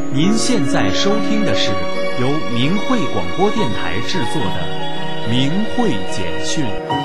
您现在收听的是由明慧广播电台制作的《明慧简讯》。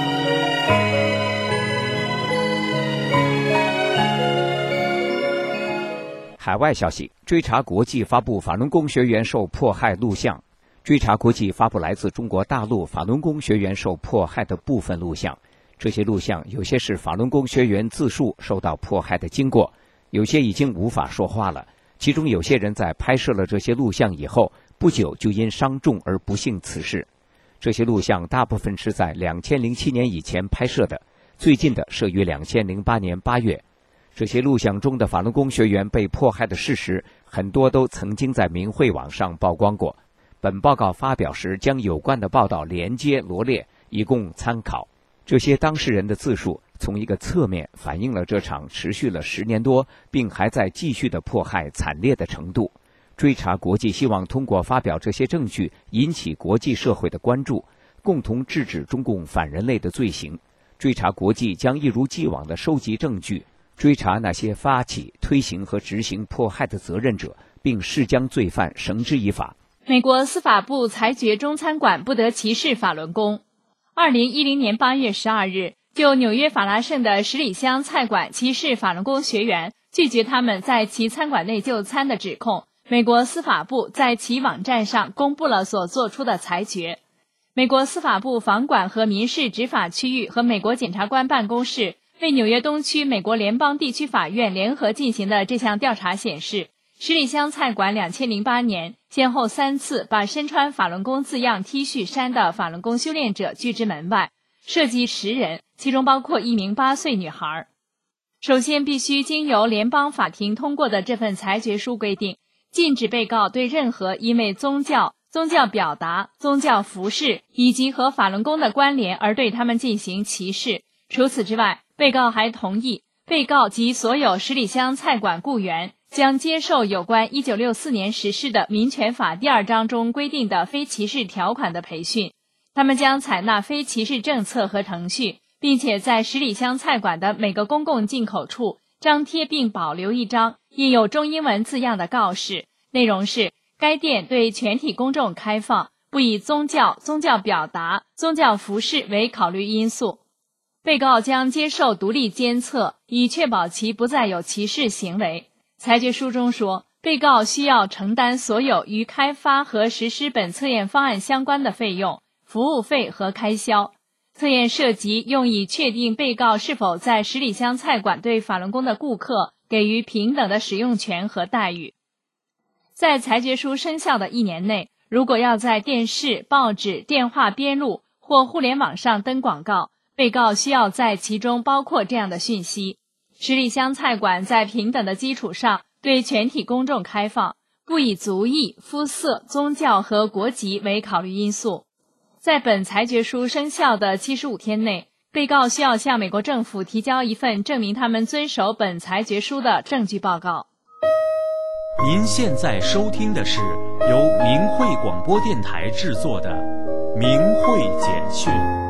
海外消息：追查国际发布法轮功学员受迫害录像。追查国际发布来自中国大陆法轮功学员受迫害的部分录像。这些录像有些是法轮功学员自述受到迫害的经过，有些已经无法说话了。其中有些人在拍摄了这些录像以后，不久就因伤重而不幸辞世。这些录像大部分是在2007年以前拍摄的，最近的摄于2008年8月。这些录像中的法轮功学员被迫害的事实，很多都曾经在明慧网上曝光过。本报告发表时将有关的报道连接罗列，以供参考。这些当事人的自述从一个侧面反映了这场持续了10年多并还在继续的迫害惨烈的程度。追查国际希望通过发表这些证据引起国际社会的关注，共同制止中共反人类的罪行。追查国际将一如既往地收集证据，追查那些发起、推行和执行迫害的责任者，并誓将罪犯绳之以法。 美国司法部裁决中餐馆不得歧视法轮功。2010年8月12日，就纽约法拉盛的十里香菜馆歧视法轮功学员，拒绝他们在其餐馆内就餐的指控，美国司法部在其网站上公布了所做出的裁决。美国司法部房管和民事执法区域和美国检察官办公室为纽约东区美国联邦地区法院联合进行的这项调查显示，十里香菜馆2008年先后3次把身穿法轮功字样 T 恤衫的法轮功修炼者拒之门外，涉及10人，其中包括一名8岁女孩。首先必须经由联邦法庭通过的这份裁决书规定，禁止被告对任何因为宗教表达、宗教服饰以及和法轮功的关联而对他们进行歧视。除此之外，被告还同意被告及所有十里香菜馆雇员将接受有关1964年实施的民权法第2章中规定的非歧视条款的培训，他们将采纳非歧视政策和程序，并且在十里香菜馆的每个公共进口处张贴并保留一张印有中英文字样的告示，内容是该店对全体公众开放，不以宗教表达、宗教服饰为考虑因素。被告将接受独立监测，以确保其不再有歧视行为。裁决书中说，被告需要承担所有与开发和实施本测验方案相关的费用、服务费和开销。测验涉及用以确定被告是否在十里香菜馆对法轮功的顾客给予平等的使用权和待遇。在裁决书生效的1年内，如果要在电视、报纸、电话边录或互联网上登广告，被告需要在其中包括这样的讯息：十里香菜馆在平等的基础上对全体公众开放，不以族裔、肤色、宗教和国籍为考虑因素。在本裁决书生效的75天内，被告需要向美国政府提交一份证明他们遵守本裁决书的证据报告。 您现在收听的是由明慧广播电台制作的《明慧简讯》。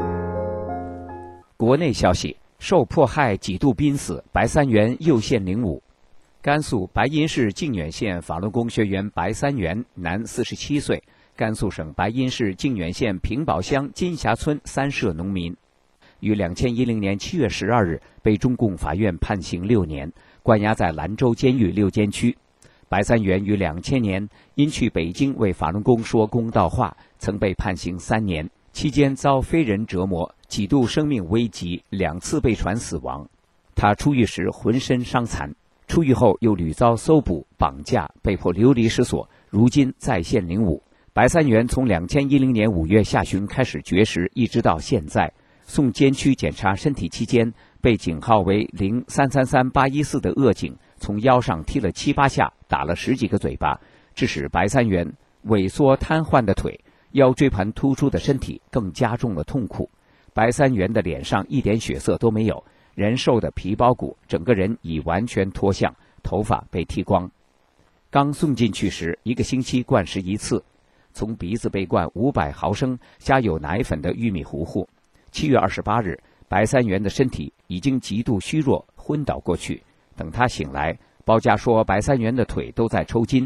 国内消息：受迫害几度濒死，白三元又现领悟。甘肃白银市靖远县法轮功学员白三元，男，47岁，甘肃省白银市靖远县平堡乡金峡村三社农民，于2010年7月12日被中共法院判刑6年，关押在兰州监狱6监区。白三元于2000年因去北京为法轮功说公道话，曾被判刑3年，期间遭非人折磨，几度生命危急，2次被传死亡。他出狱时浑身伤残，出狱后又屡遭搜捕、绑架，被迫流离失所，如今再现领悟。白三元从2010年5月下旬开始绝食，一直到现在。送监区检查身体期间，被警号为0333814的恶警从腰上踢了7、8下，打了10几个嘴巴，致使白三元萎缩瘫痪的腿、腰椎盘突出的身体更加重了痛苦。白三元的脸上一点血色都没有，人瘦的皮包骨，整个人已完全脱相，头发被剃光。刚送进去时，1个星期灌食1次，从鼻子被灌500毫升加有奶粉的玉米糊糊。7月28日，白三元的身体已经极度虚弱，昏倒过去。等他醒来，包家说白三元的腿都在抽筋。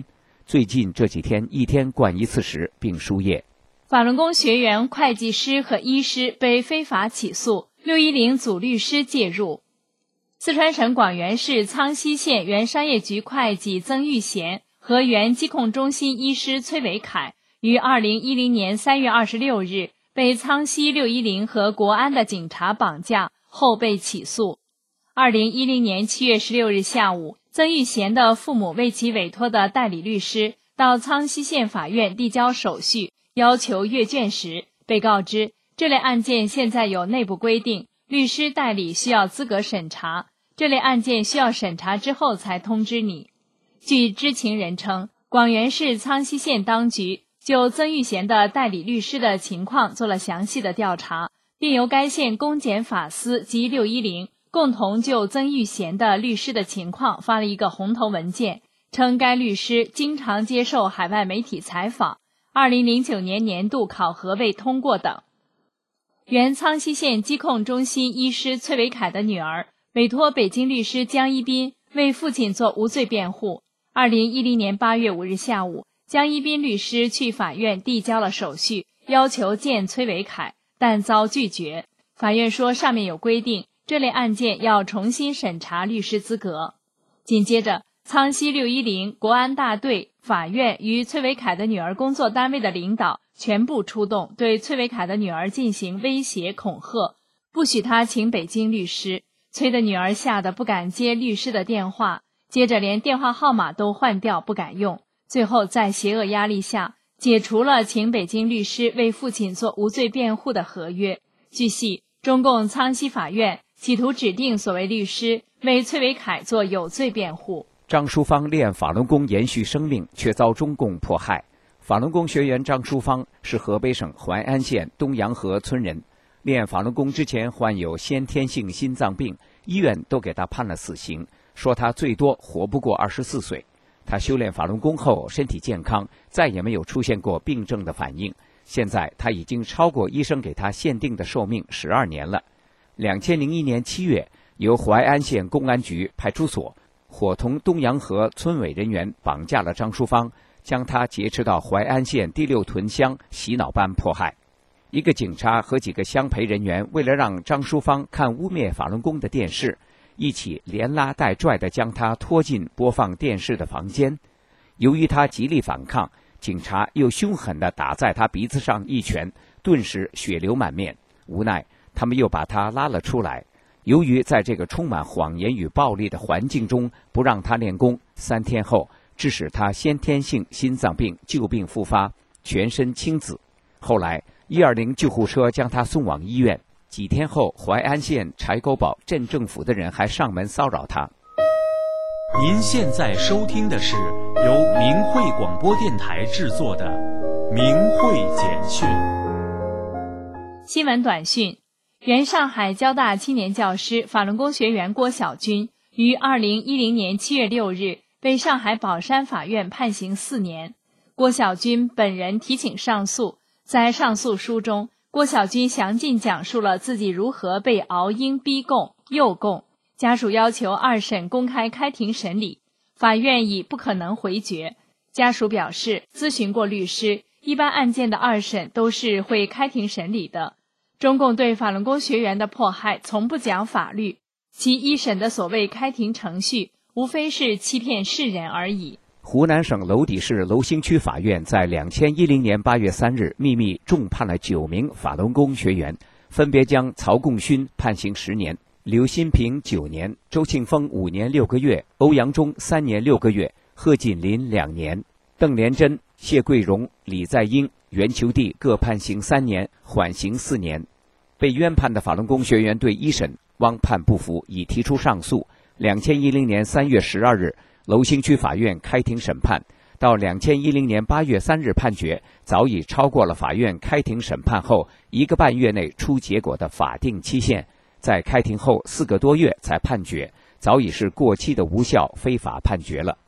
最近这几天一天灌1次食并输液。 法轮功学员、会计师和医师被非法起诉，610组律师介入。四川省广元市苍溪县原商业局会计曾玉贤和原疾控中心医师崔维凯于2010年3月26日被苍溪610和国安的警察绑架后被起诉。2010年7月16日下午，曾玉贤的父母为其委托的代理律师到苍溪县法院递交手续，要求阅卷时，被告知这类案件现在有内部规定，律师代理需要资格审查，这类案件需要审查之后才通知你。据知情人称，广元市苍溪县当局就曾玉贤的代理律师的情况做了详细的调查，并由该县公检法司及610共同就曾玉贤的律师的情况发了一个红头文件，称该律师经常接受海外媒体采访，2009年年度考核未通过等。原苍溪县疾控中心医师崔维凯的女儿委托北京律师江一斌为父亲做无罪辩护。2010年8月5日下午，江一斌律师去法院递交了手续，要求见崔维凯，但遭拒绝。法院说上面有规定，这类案件要重新审查律师资格。紧接着，苍溪610、国安大队、法院与崔维凯的女儿工作单位的领导全部出动，对崔维凯的女儿进行威胁恐吓，不许他请北京律师。崔的女儿吓得不敢接律师的电话，接着连电话号码都换掉，不敢用。最后在邪恶压力下，解除了请北京律师为父亲做无罪辩护的合约。据悉，中共苍溪法院企图指定所谓律师为崔维凯做有罪辩护。 张淑芳练法轮功延续生命，却遭中共迫害。法轮功学员张淑芳是河北省淮安县东洋河村人，练法轮功之前患有先天性心脏病，医院都给他判了死刑，说他最多活不过24岁。他修炼法轮功后身体健康，再也没有出现过病症的反应。现在他已经超过医生给他限定的寿命12年了。2001年7月，由淮安县公安局派出所伙同东洋河村委人员绑架了张淑芳，将她劫持到淮安县第6屯乡洗脑班迫害。一个警察和几个乡陪人员为了让张淑芳看污蔑法轮功的电视，一起连拉带拽地将她拖进播放电视的房间。由于她极力反抗，警察又凶狠地打在她鼻子上一拳，顿时血流满面。无奈他们又把她拉了出来。由于在这个充满谎言与暴力的环境中不让她练功，3天后致使她先天性心脏病旧病复发，全身青紫。后来120救护车将她送往医院，几天后淮安县柴沟堡镇政府的人还上门骚扰她。 您现在收听的是由明慧广播电台制作的《明慧简讯》。 新闻短讯：原上海交大青年教师、法轮功学员郭晓军于2010年7月6日被上海宝山法院判刑4年。郭晓军本人提请上诉，在上诉书中，郭晓军详尽讲述了自己如何被熬鹰逼供、诱供。家属要求2审公开开庭审理，法院已不可能回决。家属表示，咨询过律师，一般案件的2审都是会开庭审理的。中共对法轮功学员的迫害从不讲法律，其1审的所谓开庭程序，无非是欺骗世人而已。 湖南省娄底市娄兴区法院在2010年8月3日秘密重判了9名法轮功学员，分别将曹贡勋判刑10年，刘新平9年，周庆峰5年6个月，欧阳忠3年6个月，贺锦林2年，邓连珍、谢桂荣、李在英、袁求娣各判刑3年，缓刑4年。被冤判的法轮功学员对1审汪判不服，已提出上诉。2010年3月12日，娄兴区法院开庭审判，到2010年8月3日判决，早已超过了法院开庭审判后1个半月内出结果的法定期限，在开庭后4个多月才判决，早已是过期的无效非法判决了。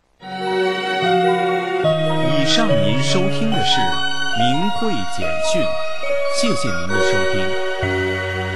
以上您收听的是明慧简讯，谢谢您的收听。